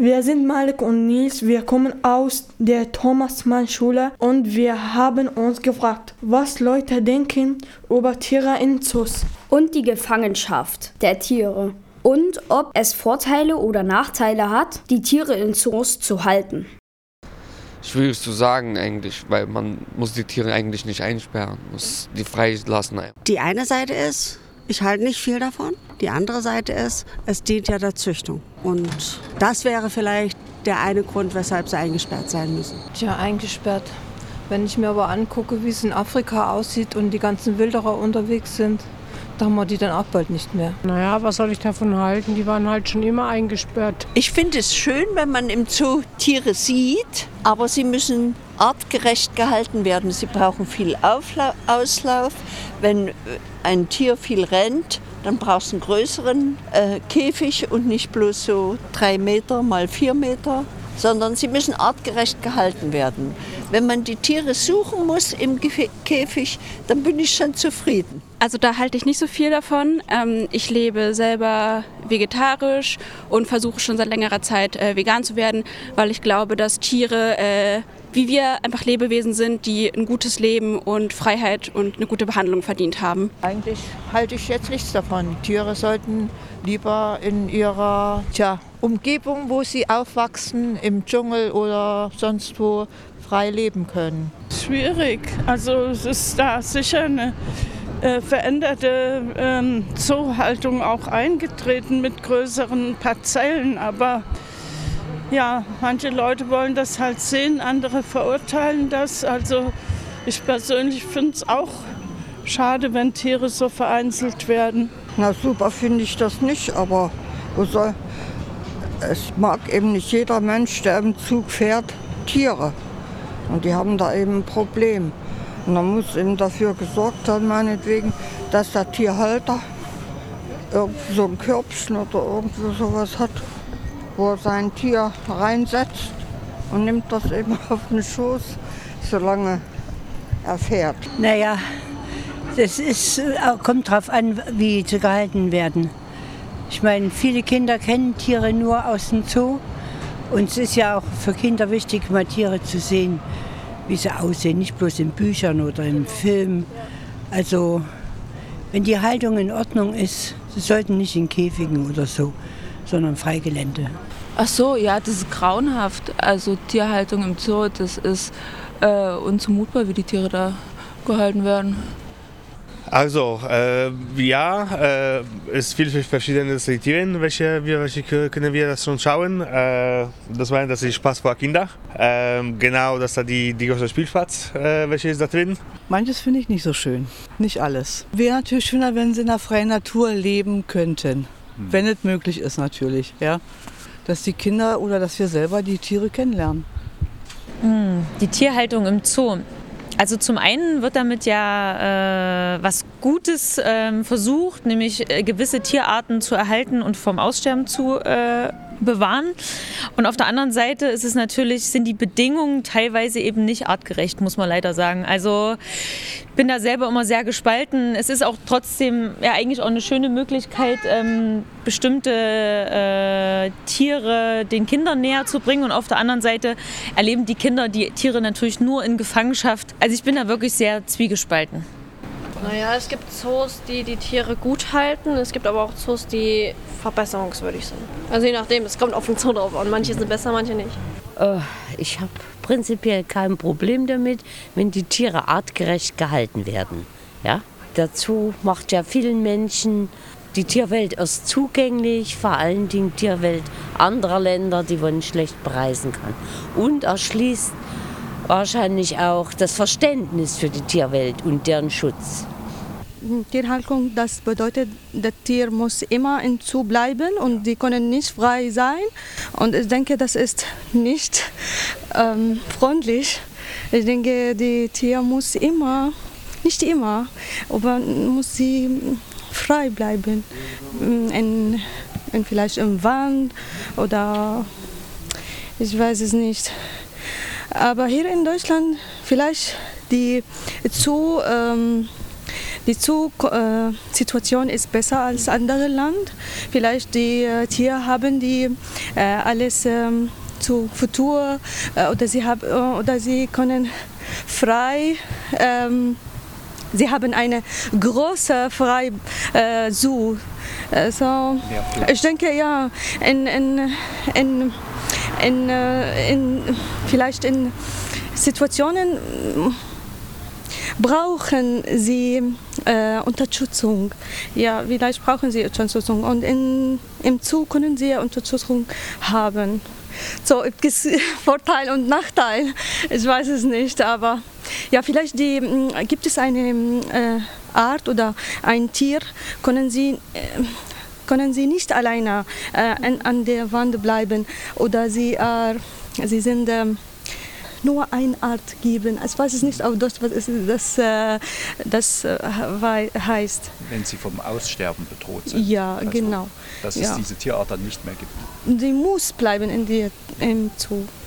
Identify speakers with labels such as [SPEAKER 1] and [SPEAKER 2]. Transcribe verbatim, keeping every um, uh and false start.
[SPEAKER 1] Wir sind Malik und Nils, wir kommen aus der Thomas-Mann-Schule und wir haben uns gefragt, was Leute denken über Tiere in Zoos.
[SPEAKER 2] Und die Gefangenschaft der Tiere. Und ob es Vorteile oder Nachteile hat, die Tiere in Zoos zu halten.
[SPEAKER 3] Schwierig zu sagen eigentlich, weil man muss die Tiere eigentlich nicht einsperren, muss die freilassen.
[SPEAKER 4] Die eine Seite ist, ich halte nicht viel davon. Die andere Seite ist, es dient ja der Züchtung. Und das wäre vielleicht der eine Grund, weshalb sie eingesperrt sein müssen.
[SPEAKER 5] Tja, eingesperrt. Wenn ich mir aber angucke, wie es in Afrika aussieht und die ganzen Wilderer unterwegs sind, da haben wir die dann auch bald nicht mehr.
[SPEAKER 6] Naja, was soll ich davon halten? Die waren halt schon immer eingesperrt.
[SPEAKER 7] Ich finde es schön, wenn man im Zoo Tiere sieht, aber sie müssen artgerecht gehalten werden. Sie brauchen viel Aufla- Auslauf. Wenn ein Tier viel rennt, dann brauchst du einen größeren äh, Käfig und nicht bloß so drei Meter mal vier Meter, sondern sie müssen artgerecht gehalten werden. Wenn man die Tiere suchen muss im Ge- Käfig, dann bin ich schon zufrieden.
[SPEAKER 8] Also da halte ich nicht so viel davon. Ähm, ich lebe selber vegetarisch und versuche schon seit längerer Zeit äh, vegan zu werden, weil ich glaube, dass Tiere, äh, wie wir einfach Lebewesen sind, die ein gutes Leben und Freiheit und eine gute Behandlung verdient haben.
[SPEAKER 9] Eigentlich halte ich jetzt nichts davon. Tiere sollten lieber in ihrer tja, Umgebung, wo sie aufwachsen, im Dschungel oder sonst wo, frei leben können.
[SPEAKER 10] Schwierig. Also es ist da sicher eine äh, veränderte ähm, Zoohaltung auch eingetreten mit größeren Parzellen. Aber ja, manche Leute wollen das halt sehen, andere verurteilen das. Also ich persönlich finde es auch schade, wenn Tiere so vereinzelt werden.
[SPEAKER 11] Na super finde ich das nicht, aber wo soll, es mag eben nicht jeder Mensch, der im Zug fährt, Tiere. Und die haben da eben ein Problem. Und dann muss eben dafür gesorgt werden, meinetwegen, dass der Tierhalter irgendwie so ein Körbchen oder irgendwie sowas hat, wo er sein Tier reinsetzt und nimmt das eben auf den Schoß, solange er fährt.
[SPEAKER 12] Naja, das ist, kommt darauf an, wie sie gehalten werden. Ich meine, viele Kinder kennen Tiere nur aus dem Zoo. Und es ist ja auch für Kinder wichtig, mal Tiere zu sehen, wie sie aussehen, nicht bloß in Büchern oder im Film. Also, wenn die Haltung in Ordnung ist, sie sollten nicht in Käfigen oder so, sondern Freigelände.
[SPEAKER 13] Ach so, ja, das ist grauenhaft. Also Tierhaltung im Zoo, das ist äh, unzumutbar, wie die Tiere da gehalten werden.
[SPEAKER 14] Also, äh, ja, äh, es gibt viele verschiedene Serien, welche, welche können wir das schon schauen. Äh, das war das ist Spaß für Kinder. Äh, genau, das ist die, die große Spielplatz, äh, welche ist da drin.
[SPEAKER 15] Manches finde ich nicht so schön, nicht alles. Wäre natürlich schöner, wenn sie in der freien Natur leben könnten, hm. wenn es möglich ist natürlich, ja. Dass die Kinder oder dass wir selber die Tiere kennenlernen.
[SPEAKER 16] Die Tierhaltung im Zoo. Also zum einen wird damit ja äh, was Gutes äh, versucht, nämlich äh, gewisse Tierarten zu erhalten und vom Aussterben zu äh, bewahren. Und auf der anderen Seite ist es natürlich, sind die Bedingungen teilweise eben nicht artgerecht, muss man leider sagen. Also ich bin da selber immer sehr gespalten. Es ist auch trotzdem ja eigentlich auch eine schöne Möglichkeit, ähm, bestimmte äh, Tiere den Kindern näher zu bringen. Und auf der anderen Seite erleben die Kinder die Tiere natürlich nur in Gefangenschaft. Also ich bin da wirklich sehr zwiegespalten.
[SPEAKER 17] Naja, es gibt Zoos, die die Tiere gut halten. Es gibt aber auch Zoos, die verbesserungswürdig sind. Also je nachdem, es kommt auf den Zoo drauf an. Manche sind besser, manche nicht.
[SPEAKER 18] Äh, ich habe prinzipiell kein Problem damit, wenn die Tiere artgerecht gehalten werden. Ja? Der Zoo macht ja vielen Menschen die Tierwelt erst zugänglich, vor allen Dingen Tierwelt anderer Länder, die man schlecht bereisen kann. Und erschließt wahrscheinlich auch das Verständnis für die Tierwelt und deren Schutz.
[SPEAKER 19] Tierhaltung, das bedeutet, das Tier muss immer im Zoo bleiben und die können nicht frei sein. Und ich denke, das ist nicht ähm, freundlich. Ich denke, die Tier muss immer, nicht immer, aber muss sie frei bleiben. In, in vielleicht im Wald oder ich weiß es nicht. Aber hier in Deutschland vielleicht die Zoo, ähm, die Zoo-Situation ist besser als andere Land. Vielleicht die äh, Tiere haben die äh, alles ähm, zu Futur äh, oder sie haben äh, oder sie können frei. Ähm, sie haben eine große frei äh, Zoo. Also, ich denke ja in, in, in, in, in vielleicht in Situationen brauchen sie äh, Unterstützung. Ja, vielleicht brauchen sie Unterstützung und in, im Zoo können sie Unterstützung haben. So, es gibt Vorteil und Nachteil, ich weiß es nicht, aber ja, vielleicht die, gibt es eine äh, Art oder ein Tier, können sie, äh, können sie nicht alleine äh, an, an der Wand bleiben oder sie, äh, sie sind äh, nur eine Art geben. Ich weiß es nicht auf Deutsch, was ist das, äh, das äh, heißt.
[SPEAKER 20] Wenn sie vom Aussterben bedroht sind.
[SPEAKER 19] Ja,
[SPEAKER 20] also,
[SPEAKER 19] genau.
[SPEAKER 20] Dass es
[SPEAKER 19] ja.
[SPEAKER 20] diese Tierart dann nicht mehr gibt.
[SPEAKER 19] Sie muss bleiben in der, im Zoo.